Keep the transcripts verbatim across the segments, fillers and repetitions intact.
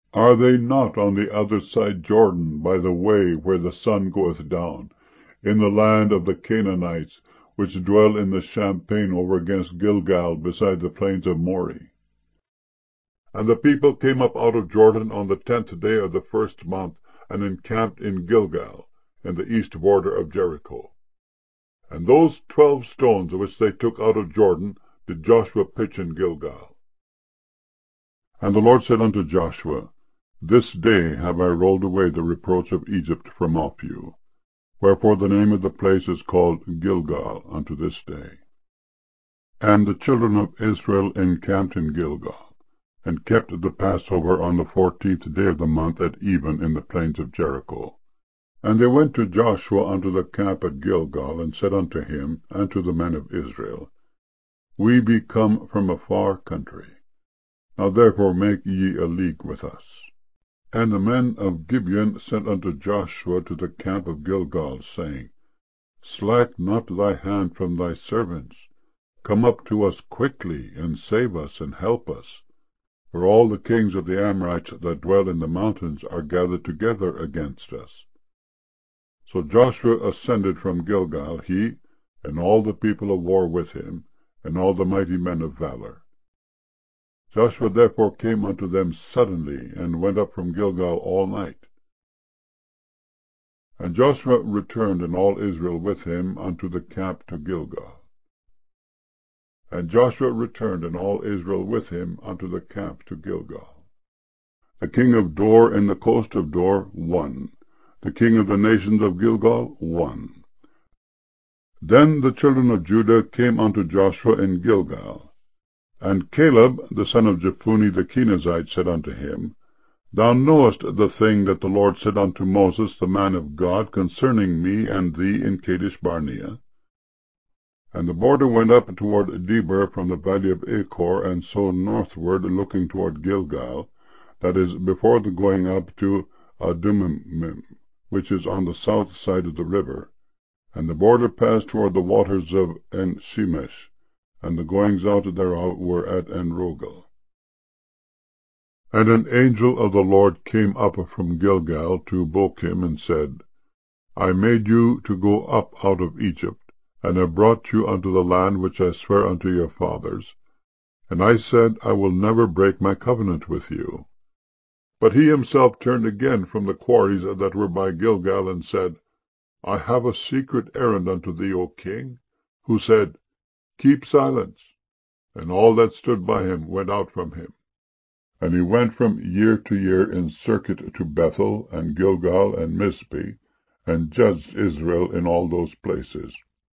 Are they not on the other side Jordan, by the way where the sun goeth down, in the land of the Canaanites, which dwell in the champaign over against Gilgal, beside the plains of Moreh? And the people came up out of Jordan on the tenth day of the first month, and encamped in Gilgal, in the east border of Jericho. And those twelve stones which they took out of Jordan did Joshua pitch in Gilgal. And the Lord said unto Joshua, This day have I rolled away the reproach of Egypt from off you. Wherefore the name of the place is called Gilgal unto this day. And the children of Israel encamped in Gilgal, and kept the Passover on the fourteenth day of the month at even in the plains of Jericho. And they went to Joshua unto the camp at Gilgal, and said unto him, and to the men of Israel, We be come from a far country. Now therefore make ye a league with us. And the men of Gibeon sent unto Joshua to the camp of Gilgal, saying, Slack not thy hand from thy servants. Come up to us quickly, and save us, and help us. For all the kings of the Amorites that dwell in the mountains are gathered together against us. So Joshua ascended from Gilgal, he, and all the people of war with him, and all the mighty men of valor. Joshua therefore came unto them suddenly, and went up from Gilgal all night. And Joshua returned, and all Israel with him, unto the camp to Gilgal. And Joshua returned, and all Israel with him, unto the camp to Gilgal. The king of Dor and the coast of Dor, one. The king of the nations of Gilgal, one. Then the children of Judah came unto Joshua in Gilgal. And Caleb, the son of Jephunneh the Kenizzite, said unto him, Thou knowest the thing that the Lord said unto Moses, the man of God, concerning me and thee in Kadesh Barnea. And the border went up toward Debir from the valley of Achor, and so northward, looking toward Gilgal, that is, before the going up to Adumim, which is on the south side of the river. And the border passed toward the waters of En-shemesh, and the goings out thereof were at En-rogel. And an angel of the Lord came up from Gilgal to Bochim, and said, I made you to go up out of Egypt, and have brought you unto the land which I sware unto your fathers. And I said, I will never break my covenant with you. But he himself turned again from the quarries that were by Gilgal, and said, I have a secret errand unto thee, O king. Who said, Keep silence. And all that stood by him went out from him. And he went from year to year in circuit to Bethel, and Gilgal, and Mizpeh, and judged Israel in all those places.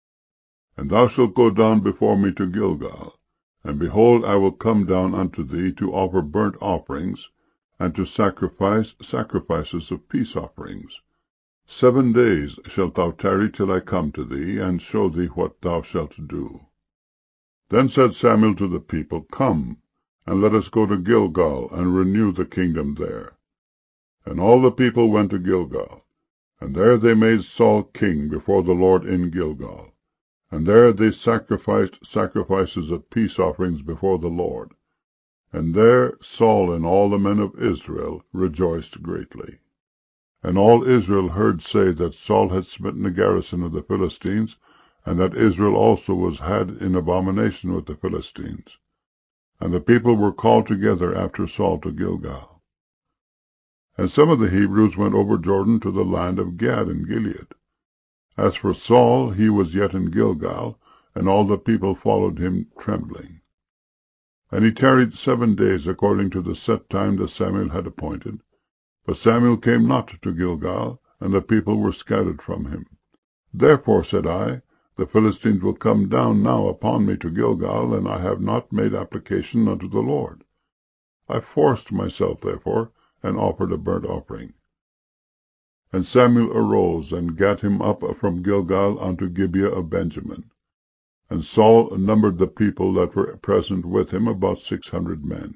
And thou shalt go down before me to Gilgal, and behold, I will come down unto thee to offer burnt offerings, and to sacrifice sacrifices of peace offerings. Seven days shalt thou tarry till I come to thee, and show thee what thou shalt do. Then said Samuel to the people, Come, and let us go to Gilgal, and renew the kingdom there. And all the people went to Gilgal, and there they made Saul king before the Lord in Gilgal. And there they sacrificed sacrifices of peace offerings before the Lord. And there Saul and all the men of Israel rejoiced greatly. And all Israel heard say that Saul had smitten the garrison of the Philistines, and that Israel also was had in abomination with the Philistines. And the people were called together after Saul to Gilgal. And some of the Hebrews went over Jordan to the land of Gad and Gilead. As for Saul, he was yet in Gilgal, and all the people followed him trembling. And he tarried seven days according to the set time that Samuel had appointed. But Samuel came not to Gilgal, and the people were scattered from him. Therefore, said I, the Philistines will come down now upon me to Gilgal, and I have not made application unto the Lord. I forced myself, therefore, and offered a burnt offering. And Samuel arose, and gat him up from Gilgal unto Gibeah of Benjamin. And Saul numbered the people that were present with him, about six hundred men.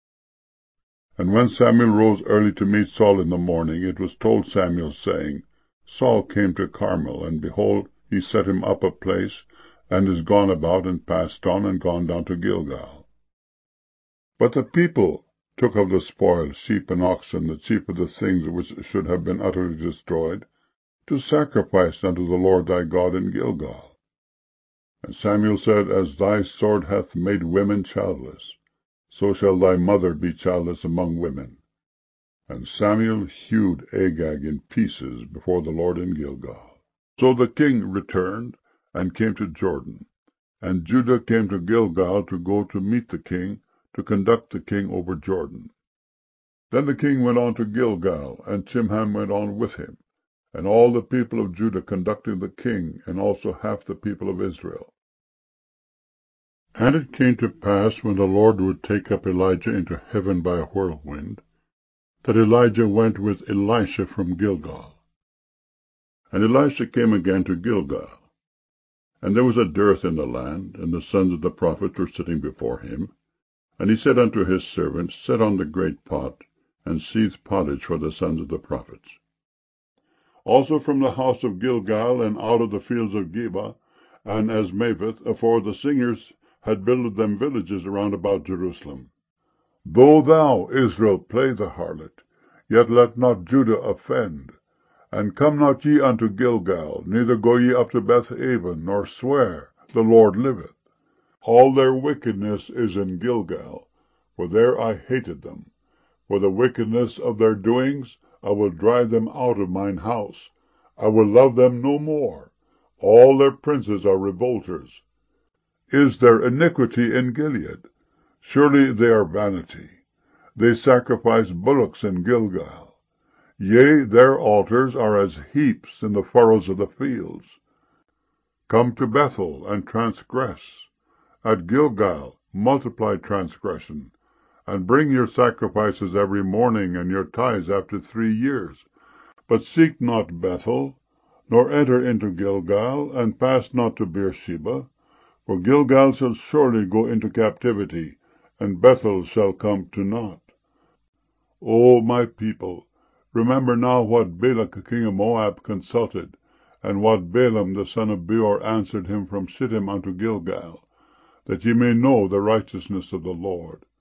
And when Samuel rose early to meet Saul in the morning, it was told Samuel, saying, Saul came to Carmel, and behold, he set him up a place, and is gone about, and passed on, and gone down to Gilgal. But the people took of the spoil sheep and oxen, the chief of the things which should have been utterly destroyed, to sacrifice unto the Lord thy God in Gilgal. And Samuel said, As thy sword hath made women childless, so shall thy mother be childless among women. And Samuel hewed Agag in pieces before the Lord in Gilgal. So the king returned, and came to Jordan. And Judah came to Gilgal to go to meet the king, to conduct the king over Jordan. Then the king went on to Gilgal, and Chimham went on with him, and all the people of Judah conducting the king, and also half the people of Israel. And it came to pass, when the Lord would take up Elijah into heaven by a whirlwind, that Elijah went with Elisha from Gilgal. And Elisha came again to Gilgal. And there was a dearth in the land, and the sons of the prophets were sitting before him. And he said unto his servants, Set on the great pot, and seethe pottage for the sons of the prophets. Also from the house of Gilgal, and out of the fields of Geba, and Asmaveth, for the singers had builded them villages around about Jerusalem. Though thou, Israel, play the harlot, yet let not Judah offend. And come not ye unto Gilgal, neither go ye up to Bethaven, nor swear, The Lord liveth. All their wickedness is in Gilgal, for there I hated them. For the wickedness of their doings I will drive them out of mine house. I will love them no more. All their princes are revolters. Is there iniquity in Gilead? Surely they are vanity. They sacrifice bullocks in Gilgal. Yea, their altars are as heaps in the furrows of the fields. Come to Bethel, and transgress. At Gilgal multiply transgression, and bring your sacrifices every morning, and your tithes after three years. But seek not Bethel, nor enter into Gilgal, and pass not to Beersheba. For Gilgal shall surely go into captivity, and Bethel shall come to naught. O my people, remember now what Balak king of Moab consulted, and what Balaam the son of Beor answered him from Shittim unto Gilgal, that ye may know the righteousness of the Lord.